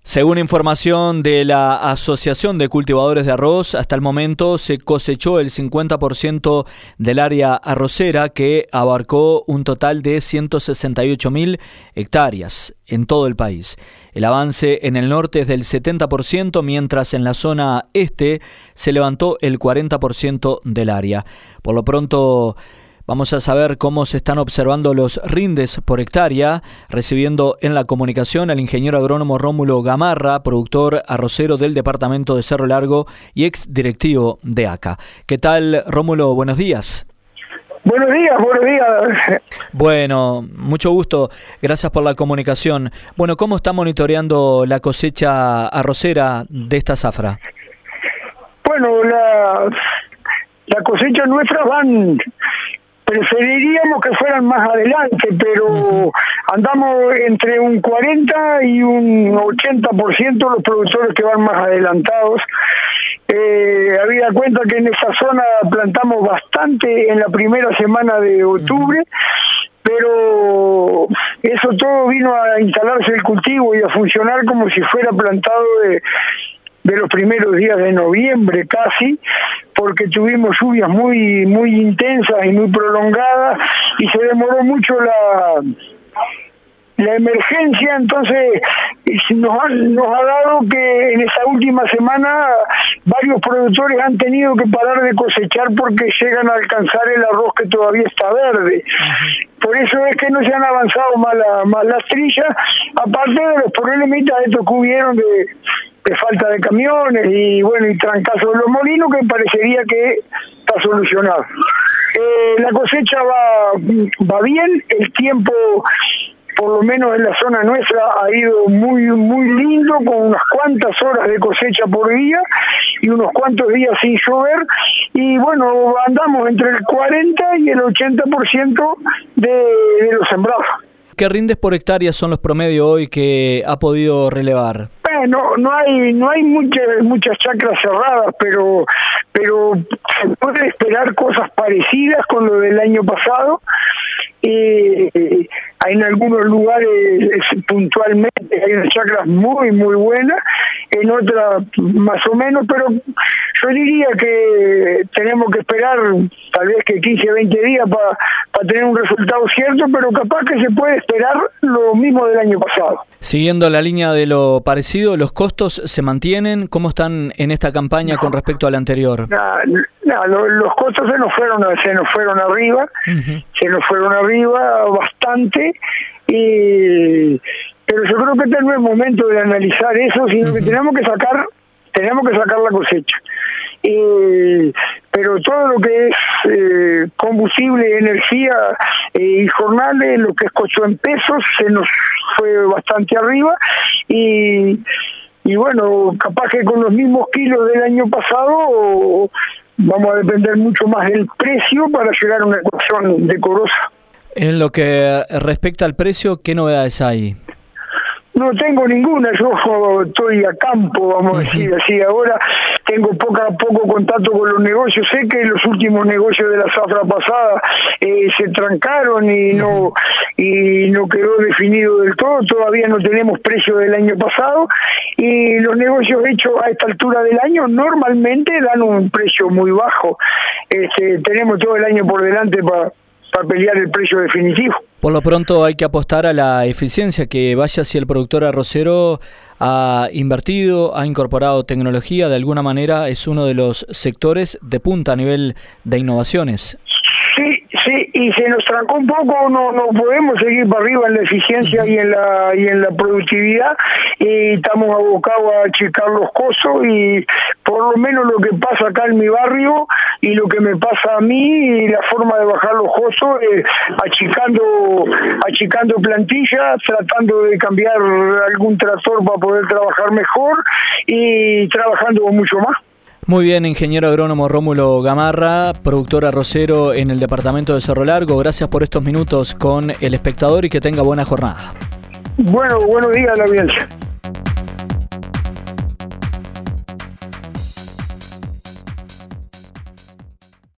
Según información de la Asociación de Cultivadores de Arroz, hasta el momento se cosechó el 50% del área arrocera, que abarcó un total de 168.000 hectáreas en todo el país. El avance en el norte es del 70%, mientras en la zona este se levantó el 40% del área. Por lo pronto, vamos a saber cómo se están observando los rindes por hectárea, recibiendo en la comunicación al ingeniero agrónomo Rómulo Gamarra, productor arrocero del departamento de Cerro Largo y ex directivo de ACA. ¿Qué tal, Rómulo? Buenos días. Buenos días. Bueno, mucho gusto. Gracias por la comunicación. Bueno, ¿cómo está monitoreando la cosecha arrocera de esta zafra? Bueno, la cosecha nuestra preferiríamos que fueran más adelante, pero andamos entre un 40 y un 80% los productores que van más adelantados. Habida cuenta que en esa zona plantamos bastante en la primera semana de octubre, pero eso todo vino a instalarse el cultivo y a funcionar como si fuera plantado de los primeros días de noviembre casi, porque tuvimos lluvias muy intensas y muy prolongadas y se demoró mucho la emergencia. Entonces nos ha dado que en esta última semana varios productores han tenido que parar de cosechar porque llegan a alcanzar el arroz que todavía está verde. Por eso es que no se han avanzado más las trillas, aparte de los problemitas estos que hubieron de falta de camiones y trancazo de los molinos, que parecería que está solucionado. La cosecha va bien, el tiempo, por lo menos en la zona nuestra, ha ido muy lindo, con unas cuantas horas de cosecha por día y unos cuantos días sin llover, y bueno, andamos entre el 40 y el 80% de los sembrados. ¿Qué rindes por hectárea son los promedios hoy que ha podido relevar? No hay muchas chacras cerradas, pero se puede esperar cosas parecidas con lo del año pasado. En algunos lugares puntualmente hay unas chacras muy buenas, en otras más o menos, pero yo diría que tenemos que esperar tal vez que 15 o 20 días para tener un resultado cierto, pero capaz que se puede esperar lo mismo del año pasado. Siguiendo la línea de lo parecido, ¿los costos se mantienen? ¿Cómo están en esta campaña con respecto a la anterior? Los costos se nos fueron arriba, se nos fueron arriba bastante, pero yo creo que este no es el momento de analizar eso, sino que tenemos que sacar la cosecha. Pero todo lo que es combustible, energía y jornales, lo que es costo en pesos, se nos fue bastante arriba, y bueno, capaz que con los mismos kilos del año pasado vamos a depender mucho más del precio para llegar a una ecuación decorosa. En lo que respecta al precio, ¿qué novedades hay? No tengo ninguna, yo estoy a campo, vamos a decir así. Ahora tengo poco contacto con los negocios. Sé que los últimos negocios de la zafra pasada se trancaron y no quedó definido del todo. Todavía no tenemos precio del año pasado, y los negocios hechos a esta altura del año normalmente dan un precio muy bajo. Tenemos todo el año por delante para pelear el precio definitivo. Por lo pronto hay que apostar a la eficiencia, que vaya si el productor arrocero ha invertido, ha incorporado tecnología, de alguna manera es uno de los sectores de punta a nivel de innovaciones. Sí, y se nos trancó un poco, no podemos seguir para arriba en la eficiencia y en la productividad, y estamos abocados a achicar los costos, y por lo menos lo que pasa acá en mi barrio y lo que me pasa a mí, y la forma de bajar los costos es achicando plantillas, tratando de cambiar algún tractor para poder trabajar mejor y trabajando mucho más. Muy bien, ingeniero agrónomo Rómulo Gamarra, productor arrocero en el departamento de Cerro Largo. Gracias por estos minutos con El Espectador y que tenga buena jornada. Bueno, buenos días a la audiencia.